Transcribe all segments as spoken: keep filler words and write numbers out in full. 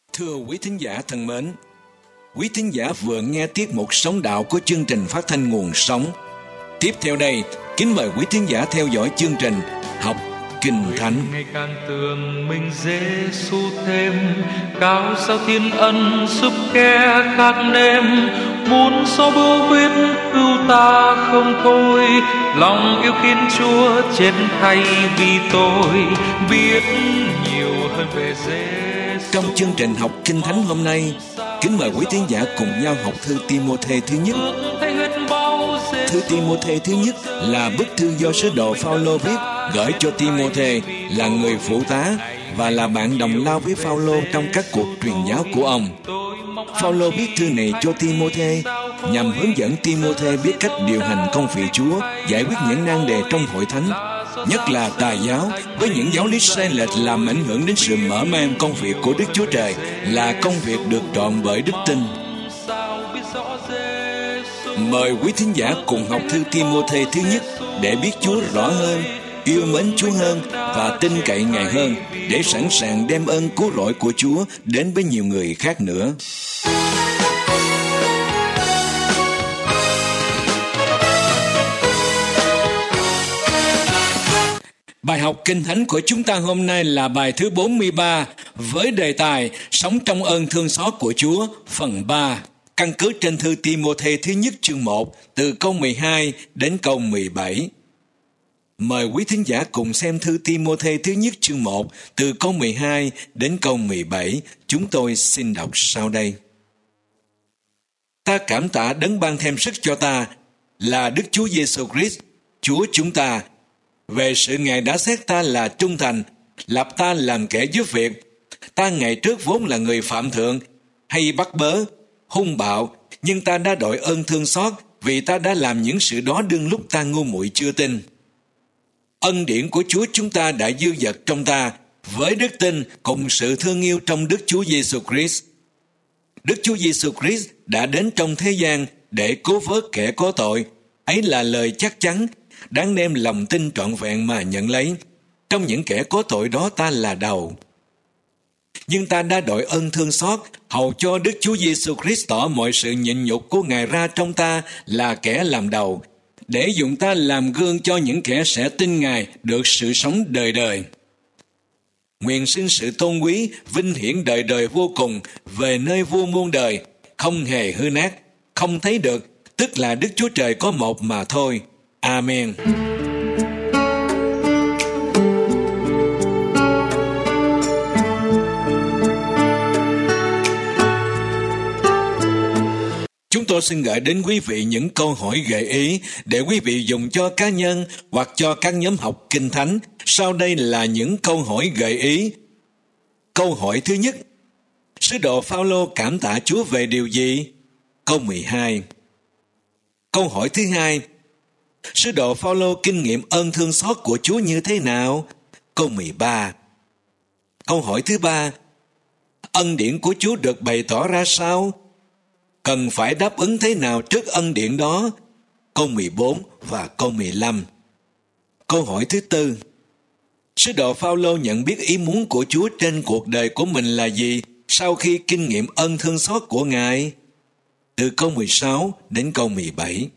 Thưa quý thính giả thân mến, quý thính giả vừa nghe tiết mục Sống Đạo của chương trình phát thanh Nguồn Sống. Tiếp theo đây, kính mời quý thính giả theo dõi chương trình Học Kinh Thánh. Ngày càng tưởng mình Giê-xu thêm, cao sao thiên ân giúp kẻ khác nêm, muốn xóa bưu huyết cứu ta không thôi, lòng yêu kính Chúa chết thay vì tôi, biết nhiều hơn về Giê-xu. Trong chương trình Học Kinh Thánh hôm nay, kính mời quý thính giả cùng nhau học thư Ti-mô-thê thứ nhất. Thư Ti-mô-thê thứ nhất là bức thư do sứ đồ Phao-lô viết gửi cho Ti-mô-thê là người phụ tá và là bạn đồng lao với Phao-lô trong các cuộc truyền giáo của ông. Phao-lô viết thư này cho Ti-mô-thê nhằm hướng dẫn Ti-mô-thê biết cách điều hành công việc Chúa, giải quyết những nan đề trong hội thánh, nhất là tà giáo với những giáo lý sai lệch làm ảnh hưởng đến sự mở mang công việc của Đức Chúa Trời là công việc được trọn bởi đức tin. Mời quý thính giả cùng học thư Ti-mô-thê thứ nhất để biết Chúa rõ hơn, yêu mến Chúa hơn và tin cậy Ngài hơn, để sẵn sàng đem ơn cứu rỗi của Chúa đến với nhiều người khác nữa. Bài học Kinh Thánh của chúng ta hôm nay là bài thứ bốn mươi ba với đề tài Sống trong ơn thương xót của Chúa, phần ba, căn cứ trên thư Ti-mô-thê thứ nhất chương một từ câu mười hai đến câu mười bảy. Mời quý thính giả cùng xem thư Ti-mô-thê thứ nhất chương một từ câu mười hai đến câu mười bảy. Chúng tôi xin đọc sau đây. Ta cảm tạ đấng ban thêm sức cho ta là Đức Chúa Giê-xu Christ, Chúa chúng ta, về sự Ngài đã xét ta là trung thành, lập ta làm kẻ giúp việc. Ta ngày trước vốn là người phạm thượng, hay bắt bớ, hung bạo, nhưng ta đã đội ơn thương xót vì ta đã làm những sự đó đương lúc ta ngu muội chưa tin. Ân điển của Chúa chúng ta đã dư dật trong ta, với đức tin cùng sự thương yêu trong Đức Chúa Giê-xu Christ. Đức Chúa Giê-xu Christ đã đến trong thế gian để cứu vớt kẻ có tội. Ấy là lời chắc chắn, đáng đem lòng tin trọn vẹn mà nhận lấy. Trong những kẻ có tội đó ta là đầu. Nhưng ta đã đội ơn thương xót, hầu cho Đức Chúa Giê-xu Christ tỏ mọi sự nhịn nhục của Ngài ra trong ta là kẻ làm đầu, để dùng ta làm gương cho những kẻ sẽ tin Ngài được sự sống đời đời. Nguyện xin sự tôn quý, vinh hiển đời đời vô cùng về nơi vua muôn đời, không hề hư nát, không thấy được, tức là Đức Chúa Trời có một mà thôi. Amen. Chúng tôi xin gửi đến quý vị những câu hỏi gợi ý để quý vị dùng cho cá nhân hoặc cho các nhóm học Kinh Thánh. Sau đây là những câu hỏi gợi ý. Câu hỏi thứ nhất: Sứ đồ Phao-lô cảm tạ Chúa về điều gì? Câu mười hai. Câu hỏi thứ hai: Sứ đồ Phao-lô kinh nghiệm ơn thương xót của Chúa như thế nào? Câu mười ba. Câu hỏi thứ ba: Ân điển của Chúa được bày tỏ ra sao? Cần phải đáp ứng thế nào trước ân điển đó? Câu mười bốn và câu mười lăm. Câu hỏi thứ tư: Sứ đồ Phao-lô nhận biết ý muốn của Chúa trên cuộc đời của mình là gì sau khi kinh nghiệm ơn thương xót của Ngài? Từ câu mười sáu đến câu mười bảy.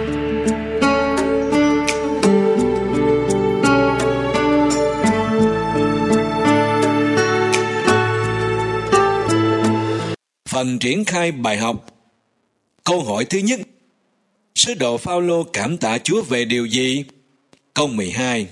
Phần triển khai bài học. Câu hỏi thứ nhất: Sứ đồ Phao-lô cảm tạ Chúa về điều gì? Câu mười hai.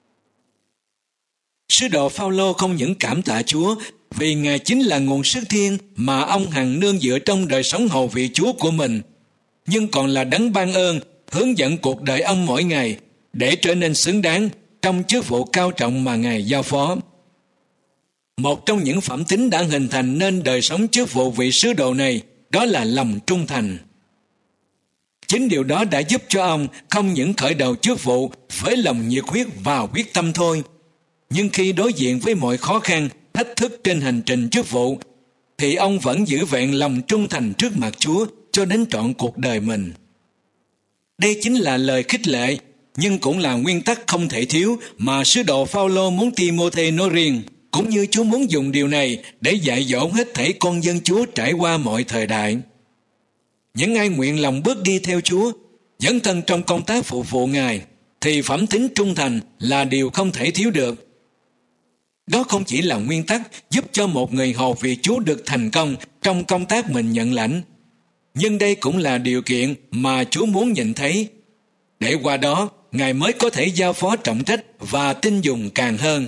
Sứ đồ Phao-lô không những cảm tạ Chúa vì Ngài chính là nguồn sức thiên mà ông hằng nương dựa trong đời sống hầu việc Chúa của mình, nhưng còn là đấng ban ơn hướng dẫn cuộc đời ông mỗi ngày để trở nên xứng đáng trong chức vụ cao trọng mà Ngài giao phó. Một trong những phẩm tính đã hình thành nên đời sống chức vụ vị sứ đồ này đó là lòng trung thành. Chính điều đó đã giúp cho ông không những khởi đầu chức vụ với lòng nhiệt huyết và quyết tâm thôi, nhưng khi đối diện với mọi khó khăn, thách thức trên hành trình chức vụ, thì ông vẫn giữ vẹn lòng trung thành trước mặt Chúa cho đến trọn cuộc đời mình. Đây chính là lời khích lệ, nhưng cũng là nguyên tắc không thể thiếu mà sứ đồ Phao-lô muốn Ti-mô-thê nói riêng cũng như Chúa muốn dùng điều này để dạy dỗ hết thảy con dân Chúa trải qua mọi thời đại. Những ai nguyện lòng bước đi theo Chúa, dấn thân trong công tác phục vụ Ngài, thì phẩm tính trung thành là điều không thể thiếu được. Đó không chỉ là nguyên tắc giúp cho một người hầu việc Chúa được thành công trong công tác mình nhận lãnh, nhưng đây cũng là điều kiện mà Chúa muốn nhìn thấy, để qua đó Ngài mới có thể giao phó trọng trách và tin dùng càng hơn.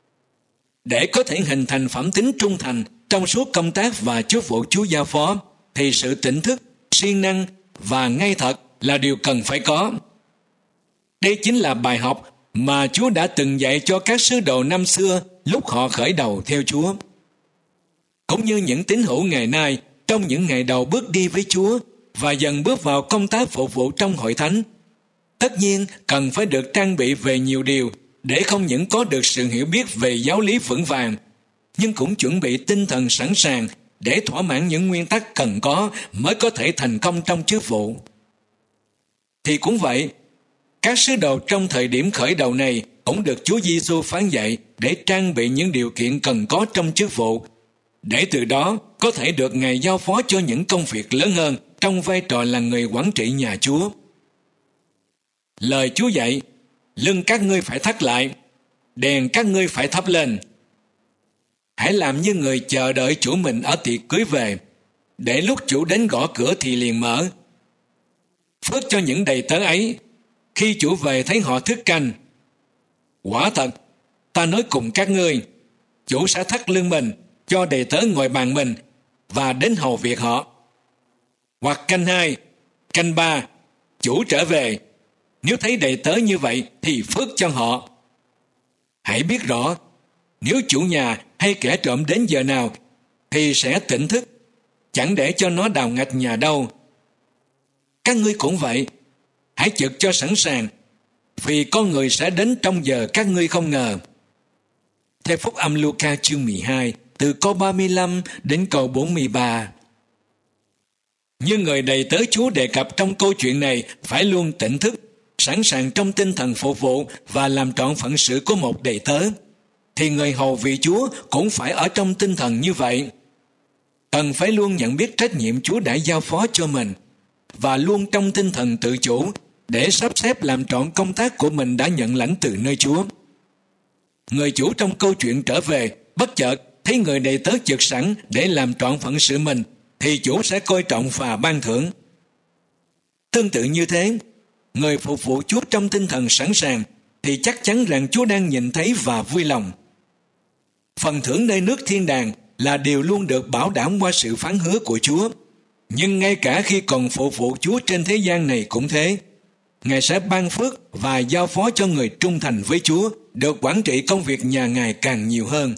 Để có thể hình thành phẩm tính trung thành trong suốt công tác và chức vụ Chúa giao phó, thì sự tỉnh thức, siêng năng và ngay thật là điều cần phải có. Đây chính là bài học mà Chúa đã từng dạy cho các sứ đồ năm xưa lúc họ khởi đầu theo Chúa. Cũng như những tín hữu ngày nay trong những ngày đầu bước đi với Chúa và dần bước vào công tác phục vụ trong hội thánh, tất nhiên cần phải được trang bị về nhiều điều để không những có được sự hiểu biết về giáo lý vững vàng, nhưng cũng chuẩn bị tinh thần sẵn sàng để thỏa mãn những nguyên tắc cần có mới có thể thành công trong chức vụ. Thì cũng vậy, các sứ đồ trong thời điểm khởi đầu này cũng được Chúa Giêsu phán dạy để trang bị những điều kiện cần có trong chức vụ, để từ đó có thể được Ngài giao phó cho những công việc lớn hơn trong vai trò là người quản trị nhà Chúa. Lời Chúa dạy, lưng các ngươi phải thắt lại, đèn các ngươi phải thắp lên. Hãy làm như người chờ đợi chủ mình ở tiệc cưới về, để lúc chủ đến gõ cửa thì liền mở. Phước cho những đầy tớ ấy, khi chủ về thấy họ thức canh. Quả thật, ta nói cùng các ngươi, chủ sẽ thắt lưng mình cho đầy tớ ngồi bàn mình và đến hầu việc họ. Hoặc canh hai, canh ba, chủ trở về, nếu thấy đầy tớ như vậy thì phước cho họ. Hãy biết rõ, nếu chủ nhà hay kẻ trộm đến giờ nào thì sẽ tỉnh thức, chẳng để cho nó đào ngạch nhà đâu. Các ngươi cũng vậy, hãy trực cho sẵn sàng, vì con người sẽ đến trong giờ các ngươi không ngờ. Theo Phúc âm Luca chương mười hai, từ câu ba mươi lăm đến câu bốn mươi ba. Như người đầy tớ Chúa đề cập trong câu chuyện này phải luôn tỉnh thức, sẵn sàng trong tinh thần phục vụ và làm trọn phận sự của một đầy tớ, thì người hầu vị Chúa cũng phải ở trong tinh thần như vậy. Cần phải luôn nhận biết trách nhiệm Chúa đã giao phó cho mình, và luôn trong tinh thần tự chủ để sắp xếp làm trọn công tác của mình đã nhận lãnh từ nơi Chúa. Người chủ trong câu chuyện trở về, bất chợt thấy người đầy tớ trực sẵn để làm trọn phận sự mình, thì chủ sẽ coi trọng và ban thưởng. Tương tự như thế, người phục vụ Chúa trong tinh thần sẵn sàng thì chắc chắn rằng Chúa đang nhìn thấy và vui lòng. Phần thưởng nơi nước thiên đàng là điều luôn được bảo đảm qua sự phán hứa của Chúa. Nhưng ngay cả khi còn phục vụ Chúa trên thế gian này cũng thế, Ngài sẽ ban phước và giao phó cho người trung thành với Chúa được quản trị công việc nhà Ngài càng nhiều hơn.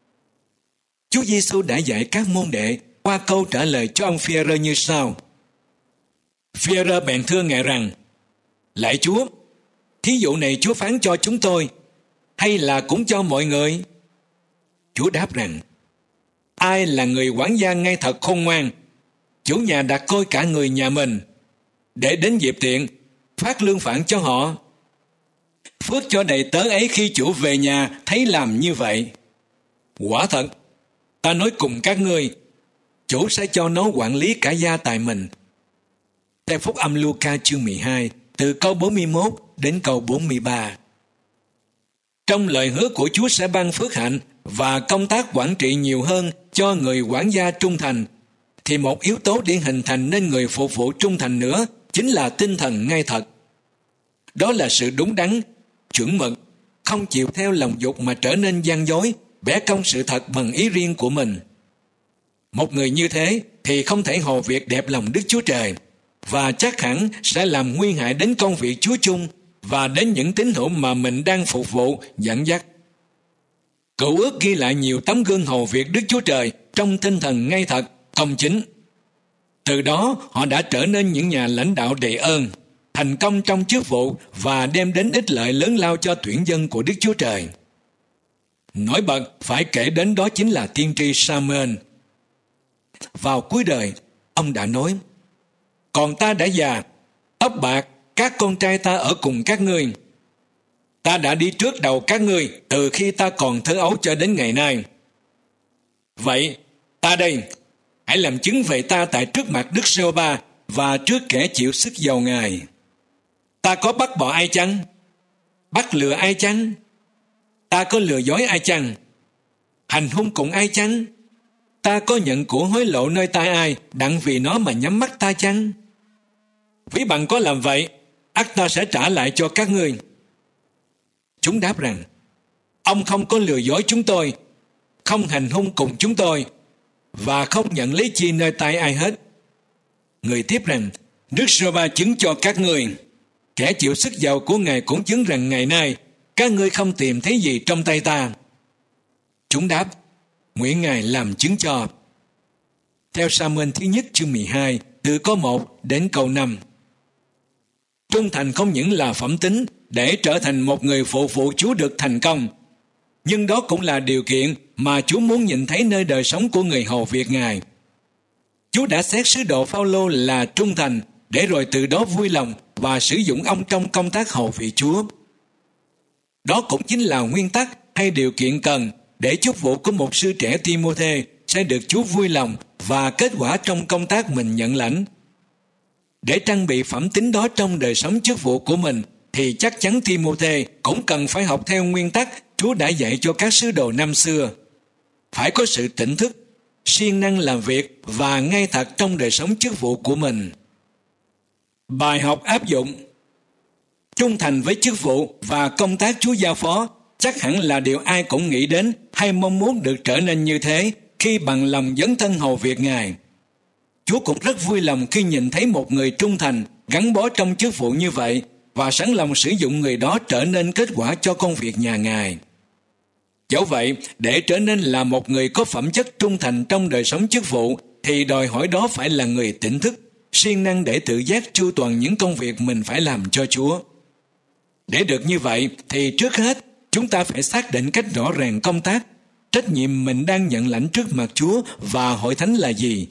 Chúa Giêsu đã dạy các môn đệ qua câu trả lời cho ông Phi-e-rơ như sau. Phi-e-rơ bèn thưa Ngài rằng, lạy Chúa, thí dụ này Chúa phán cho chúng tôi, hay là cũng cho mọi người? Chúa đáp rằng, ai là người quản gia ngay thật khôn ngoan, chủ nhà đặt coi cả người nhà mình, để đến dịp tiện phát lương phản cho họ. Phước cho đầy tớ ấy khi chủ về nhà thấy làm như vậy. Quả thật, ta nói cùng các ngươi, chủ sẽ cho nó quản lý cả gia tài mình. Theo Phúc âm Luca chương mười hai, từ câu bốn mươi mốt đến câu bốn mươi ba. Trong lời hứa của Chúa sẽ ban phước hạnh và công tác quản trị nhiều hơn cho người quản gia trung thành, thì một yếu tố để hình thành nên người phục vụ trung thành nữa chính là tinh thần ngay thật. Đó là sự đúng đắn, chuẩn mực, không chịu theo lòng dục mà trở nên gian dối, bẻ cong sự thật bằng ý riêng của mình. Một người như thế thì không thể hầu việc đẹp lòng Đức Chúa Trời, và chắc hẳn sẽ làm nguy hại đến công việc Chúa chung và đến những tín hữu mà mình đang phục vụ, dẫn dắt. Cựu ước ghi lại nhiều tấm gương hầu việc Đức Chúa Trời trong tinh thần ngay thật, công chính. Từ đó họ đã trở nên những nhà lãnh đạo đầy ơn, thành công trong chức vụ và đem đến ích lợi lớn lao cho tuyển dân của Đức Chúa Trời. Nổi bật phải kể đến đó chính là tiên tri Sa-muên. Vào cuối đời, ông đã nói, còn ta đã già, tóc bạc, các con trai ta ở cùng các ngươi. Ta đã đi trước đầu các ngươi từ khi ta còn thơ ấu cho đến ngày nay. Vậy, ta đây, hãy làm chứng về ta tại trước mặt Đức Giê-hô-va và trước kẻ chịu sức dầu Ngài. Ta có bắt bỏ ai chăng? Bắt lừa ai chăng? Ta có lừa dối ai chăng? Hành hung cùng ai chăng? Ta có nhận của hối lộ nơi tay ai, đặng vì nó mà nhắm mắt ta chăng? Ví bằng có làm vậy, ắt ta sẽ trả lại cho các ngươi. Chúng đáp rằng, ông không có lừa dối chúng tôi, không hành hung cùng chúng tôi, và không nhận lấy chi nơi tay ai hết. Người tiếp rằng, Đức Giê-hô-va chứng cho các ngươi, kẻ chịu sức giàu của Ngài cũng chứng rằng ngày nay các ngươi không tìm thấy gì trong tay ta. Chúng đáp, nguyện Ngài làm chứng cho. Theo Sa-muên thứ nhất chương mười hai, từ câu một đến câu năm. Trung thành không những là phẩm tính để trở thành một người phục vụ Chúa được thành công, nhưng đó cũng là điều kiện mà Chúa muốn nhìn thấy nơi đời sống của người hầu việc Ngài. Chúa đã xét sứ đồ Phao-lô là trung thành để rồi từ đó vui lòng và sử dụng ông trong công tác hầu việc Chúa. Đó cũng chính là nguyên tắc hay điều kiện cần để chức vụ của một sư trẻ Ti-mô-thê sẽ được Chúa vui lòng và kết quả trong công tác mình nhận lãnh. Để trang bị phẩm tính đó trong đời sống chức vụ của mình thì chắc chắn Ti-mô-thê cũng cần phải học theo nguyên tắc Chúa đã dạy cho các sứ đồ năm xưa. Phải có sự tỉnh thức, siêng năng làm việc và ngay thật trong đời sống chức vụ của mình. Bài học áp dụng: trung thành với chức vụ và công tác Chúa giao phó chắc hẳn là điều ai cũng nghĩ đến hay mong muốn được trở nên như thế khi bằng lòng dấn thân hầu việc Ngài. Chúa cũng rất vui lòng khi nhìn thấy một người trung thành gắn bó trong chức vụ như vậy và sẵn lòng sử dụng người đó trở nên kết quả cho công việc nhà Ngài. Dẫu vậy, để trở nên là một người có phẩm chất trung thành trong đời sống chức vụ thì đòi hỏi đó phải là người tỉnh thức, siêng năng để tự giác chu toàn những công việc mình phải làm cho Chúa. Để được như vậy thì trước hết chúng ta phải xác định cách rõ ràng công tác, trách nhiệm mình đang nhận lãnh trước mặt Chúa và hội thánh là gì.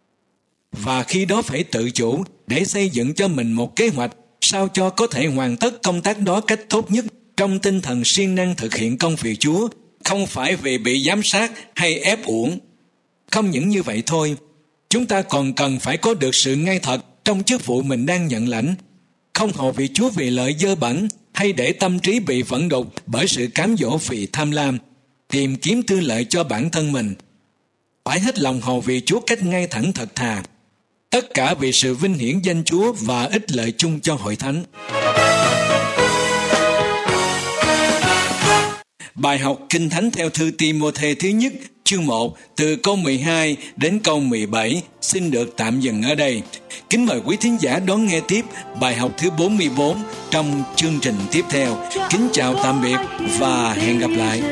Và khi đó phải tự chủ để xây dựng cho mình một kế hoạch sao cho có thể hoàn tất công tác đó cách tốt nhất trong tinh thần siêng năng thực hiện công việc Chúa, không phải vì bị giám sát hay ép uổng. Không những như vậy thôi, chúng ta còn cần phải có được sự ngay thật trong chức vụ mình đang nhận lãnh, không hầu việc Chúa vì lợi dơ bẩn hay để tâm trí bị vận đục bởi sự cám dỗ vì tham lam, tìm kiếm tư lợi cho bản thân mình. Phải hết lòng hầu việc Chúa cách ngay thẳng thật thà, tất cả vì sự vinh hiển danh Chúa và ích lợi chung cho hội thánh. Bài học Kinh Thánh theo thư Ti-mô-thê thứ nhất chương một từ câu mười hai đến câu mười bảy xin được tạm dừng ở đây. Kính mời quý thính giả đón nghe tiếp bài học thứ bốn mươi bốn trong chương trình tiếp theo. Kính chào tạm biệt và hẹn gặp lại.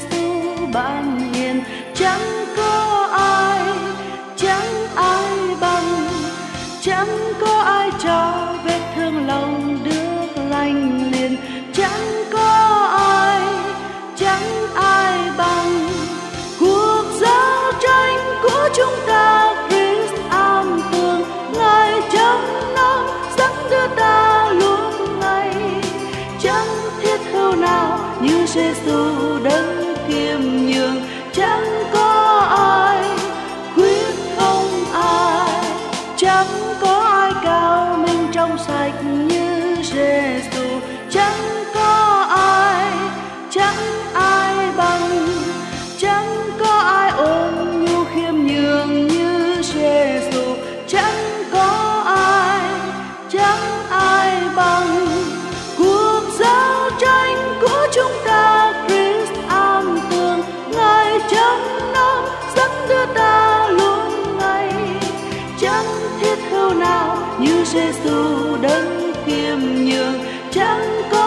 Chẳng có ai, chẳng ai bằng, chẳng có ai cho vết thương lòng được lành liền. Chẳng có ai, chẳng ai bằng cuộc giao tranh của chúng ta. Christ am tường, Ngài trong nó dẫn đưa ta luôn ngày. Chẳng thiết hữu nào như Giêsu đấng khiêm nhường. Chẳng có ai, quyết không ai, chẳng có ai cao minh trong sạch như Giêsu. Chẳng có ai, chẳng ai bằng, chẳng có ai ôn nhu khiêm nhường như Giêsu. Chẳng có ai, chẳng ai bằng cuộc giao tranh của chúng ta. Christ am tường, Ngài trong nó dẫn đưa ta luôn ngày. Chẳng thiết hữu nào như Giêsu đấng khiêm nhường. Chẳng có